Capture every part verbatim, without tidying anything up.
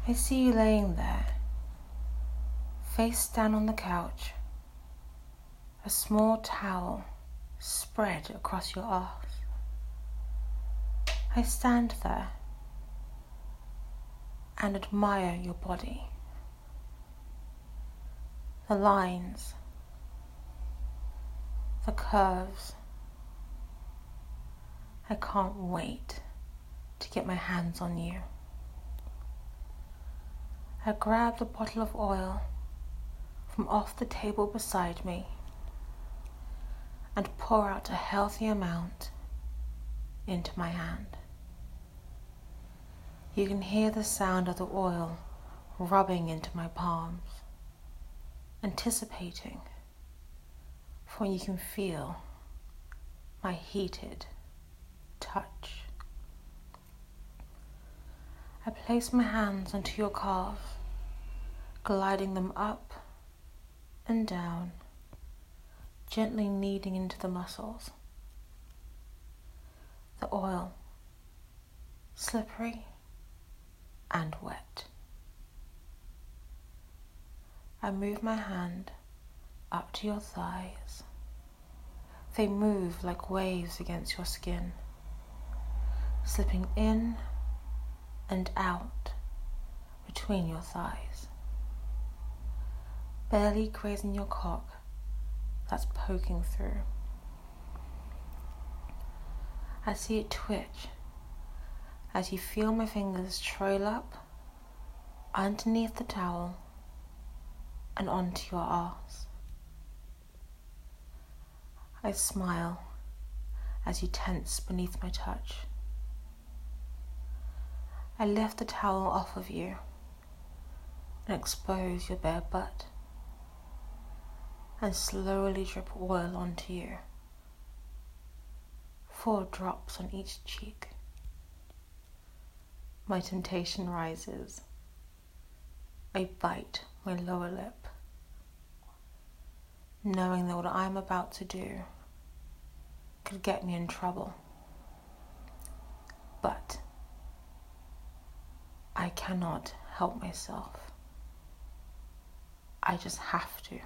I see you laying there, face down on the couch, a small towel spread across your arse. I stand there and admire your body, the lines, the curves. I can't wait to get my hands on you. I grab the bottle of oil from off the table beside me and pour out a healthy amount into my hand. You can hear the sound of the oil rubbing into my palms, anticipating for when you can feel my heated touch. I place my hands onto your calves, gliding them up and down, gently kneading into the muscles. The oil, slippery and wet. I move my hand up to your thighs. They move like waves against your skin, slipping in and out between your thighs, barely grazing your cock that's poking through. I see it twitch as you feel my fingers trail up underneath the towel and onto your arse. I smile as you tense beneath my touch. I lift the towel off of you and expose your bare butt and slowly drip oil onto you. Four drops on each cheek. My temptation rises. I bite my lower lip, knowing that what I'm about to do could get me in trouble. But I cannot help myself. I just have to.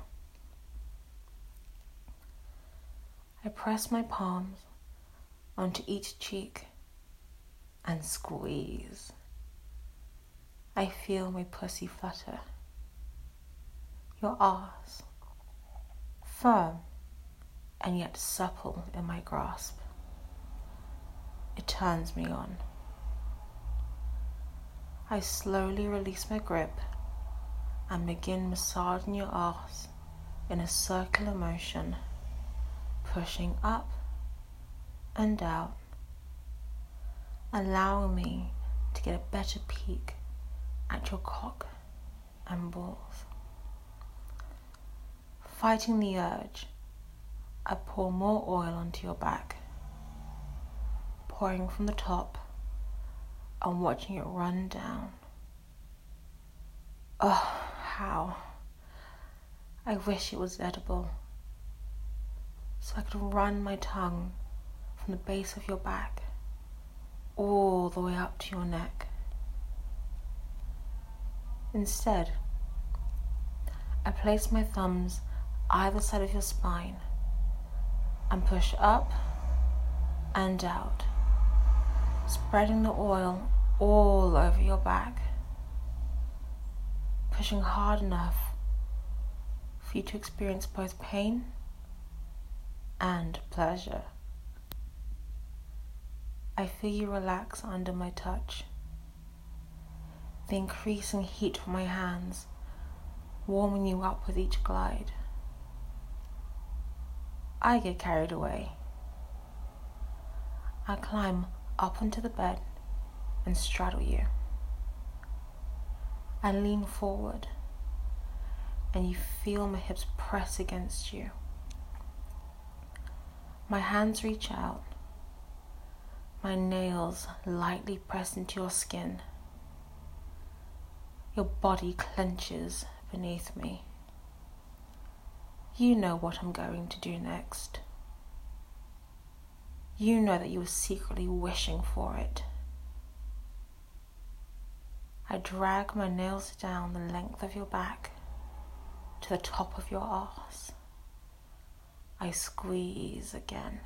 I press my palms onto each cheek and squeeze. I feel my pussy flutter. Your arse, firm and yet supple in my grasp. It turns me on. I slowly release my grip and begin massaging your arse in a circular motion, pushing up and out, allowing me to get a better peek at your cock and balls. Fighting the urge, I pour more oil onto your back, pouring from the top and watching it run down. Oh, how I wish it was edible, so I could run my tongue from the base of your back all the way up to your neck. Instead, I place my thumbs either side of your spine and push up and out, spreading the oil all over your back, pushing hard enough for you to experience both pain and pleasure. I feel you relax under my touch, the increasing heat from my hands warming you up with each glide. I get carried away. I climb up onto the bed and straddle you. I lean forward and you feel my hips press against you. My hands reach out. My nails lightly press into your skin. Your body clenches beneath me. You know what I'm going to do next. You know that you were secretly wishing for it. I drag my nails down the length of your back to the top of your arse. I squeeze again.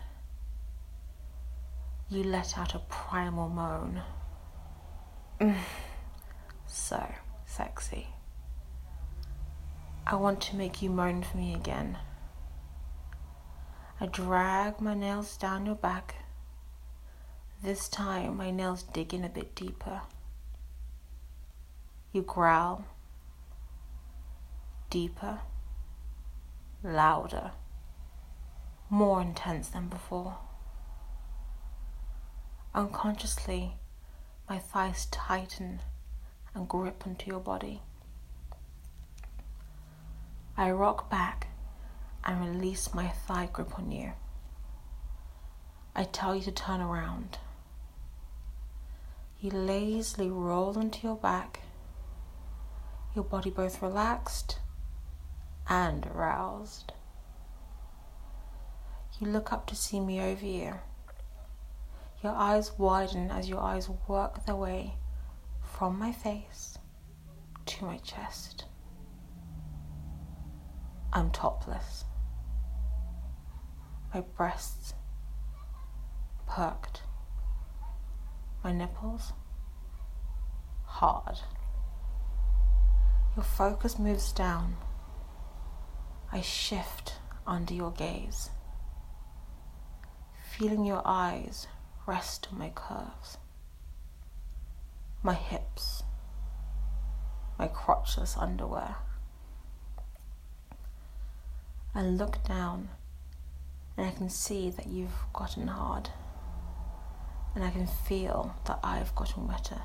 You let out a primal moan. Mm, so sexy. I want to make you moan for me again. I drag my nails down your back. This time my nails dig in a bit deeper. You growl. Deeper. Louder. More intense than before. Unconsciously, my thighs tighten and grip onto your body. I rock back and release my thigh grip on you. I tell you to turn around. You lazily roll onto your back, your body both relaxed and aroused. You look up to see me over you. Your eyes widen as your eyes work their way from my face to my chest. I'm topless. My breasts perked. My nipples hard. Your focus moves down. I shift under your gaze, feeling your eyes rest on my curves, my hips, my crotchless underwear. I look down and I can see that you've gotten hard, and I can feel that I've gotten wetter.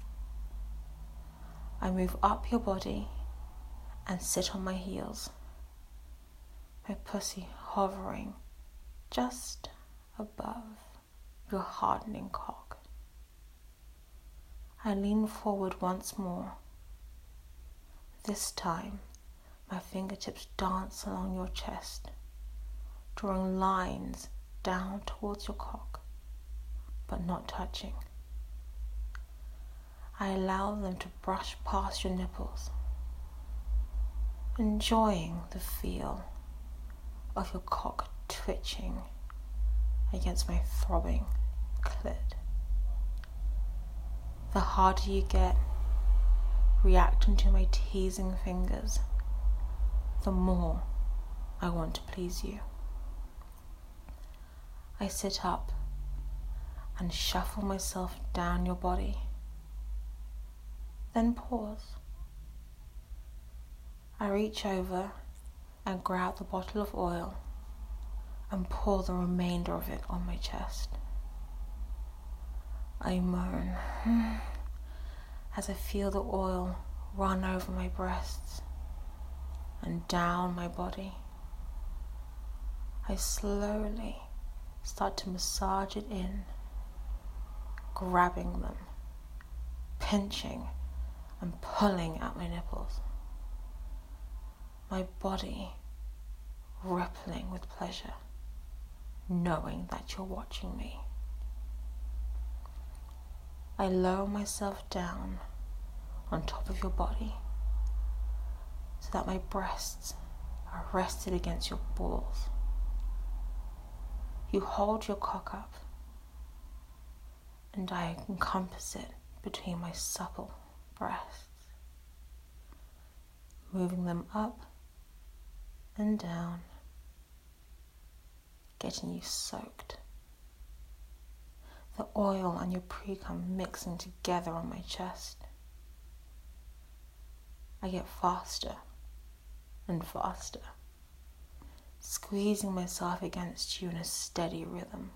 I move up your body and sit on my heels, my pussy hovering just above your hardening cock. I lean forward once more. This time, my fingertips dance along your chest, drawing lines down towards your cock, but not touching. I allow them to brush past your nipples, enjoying the feel of your cock twitching against my throbbing clit. The harder you get, reacting to my teasing fingers, the more I want to please you. I sit up and shuffle myself down your body, then pause. I reach over and grab the bottle of oil and pour the remainder of it on my chest. I moan as I feel the oil run over my breasts and down my body. I slowly start to massage it in, grabbing them, pinching and pulling at my nipples. My body rippling with pleasure, knowing that you're watching me. I lower myself down on top of your body so that my breasts are rested against your balls. You hold your cock up and I encompass it between my supple breasts, moving them up and down, getting you soaked. The oil and your pre-cum mixing together on my chest. I get faster and faster, squeezing myself against you in a steady rhythm.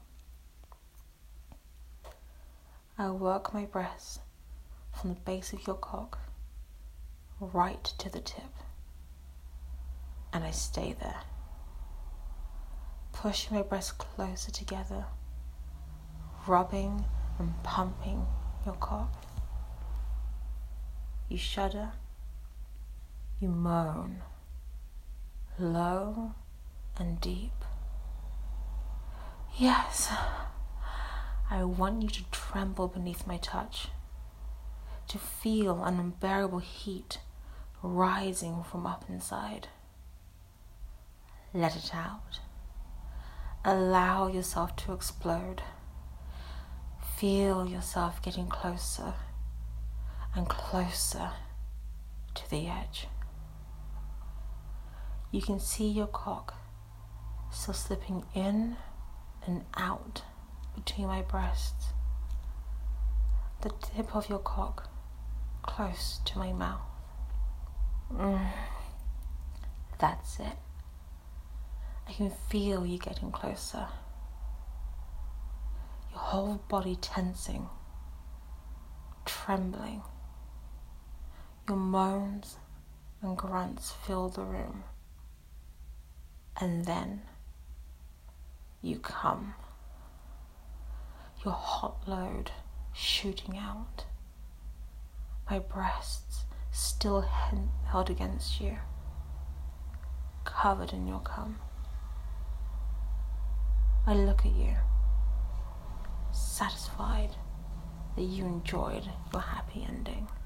I work my breasts from the base of your cock right to the tip, and I stay there, pushing my breasts closer together, rubbing and pumping your cock. You shudder, you moan, low and deep. Yes, I want you to tremble beneath my touch, to to feel an unbearable heat rising from up inside. Let it out. Allow yourself to explode. Feel yourself getting closer and closer to the edge. You can see your cock still slipping in and out between my breasts. The tip of your cock close to my mouth. Mm. That's it. I can feel you getting closer. Your whole body tensing, trembling. Your moans and grunts fill the room. And then you come. Your hot load shooting out. My breasts still held against you, covered in your cum. I look at you, satisfied that you enjoyed your happy ending.